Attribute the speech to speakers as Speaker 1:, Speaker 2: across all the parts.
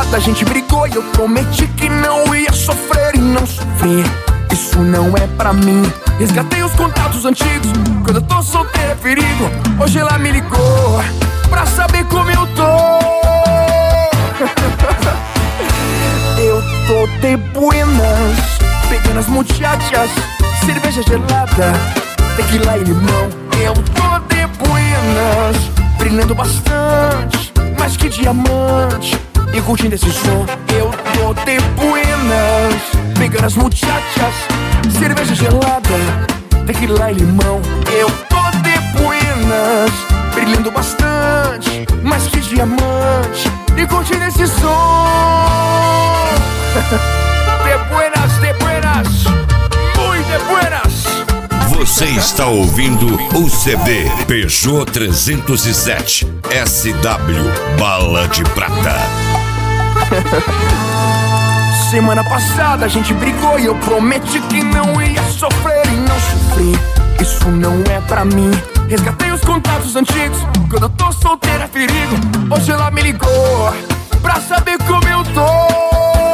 Speaker 1: passada a gente brigou e eu prometi que não ia sofrer e não sofri. Isso não é pra mim. Resgatei os contatos antigos. Quando eu tô solteiro é perigo. Hoje ela me ligou pra saber como eu tô. Eu tô de buenas, pegando as muchachas, cerveja gelada, tequila e limão. Eu tô de buenas, brilhando bastante, mais que diamante, e curtindo esse som. Eu tô de buenas, pegando as muchachas, cerveja gelada, tequila e limão. Eu tô de buenas, brilhando bastante, mais que diamante, e curtindo esse som. De buenas, muito de buenas.
Speaker 2: Você está ouvindo o CD Peugeot 307 SW Bala de Prata.
Speaker 1: Semana passada a gente brigou e eu prometi que não ia sofrer e não sofri. Isso não é pra mim. Resgatei os contatos antigos. Quando eu tô solteiro é perigo. Hoje ela me ligou pra saber como eu tô.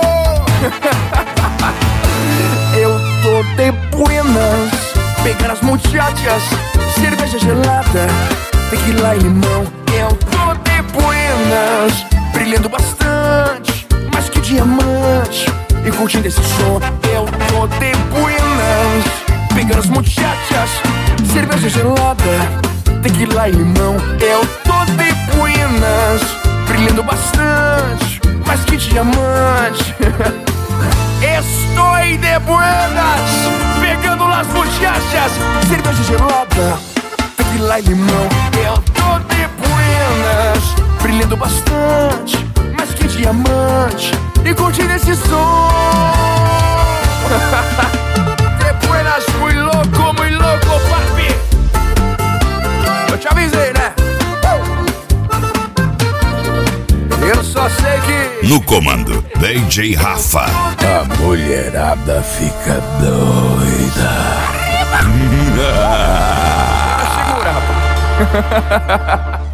Speaker 1: Eu tô de buenas, pegando as muchachas, cerveja gelada, tequila e limão. Eu tô de buenas, brilhando bastante, mais que diamante, e curtindo esse som. Eu tô de buenas, pegando as muchachas, cerveja gelada, tequila e limão. Eu tô de buenas, brilhando bastante, mais que diamante. Estou de buenas, pegando las muchachas, cerveja gelada, tequila e limão. Eu tô de buenas, brilhando bastante, mais que diamante, e curtindo esse som. De buenas, muito louco, papi. Eu te avisei, né? Eu só sei que...
Speaker 2: No comando, DJ Rafa.
Speaker 3: A mulherada fica doida.
Speaker 1: Segura, rapaz.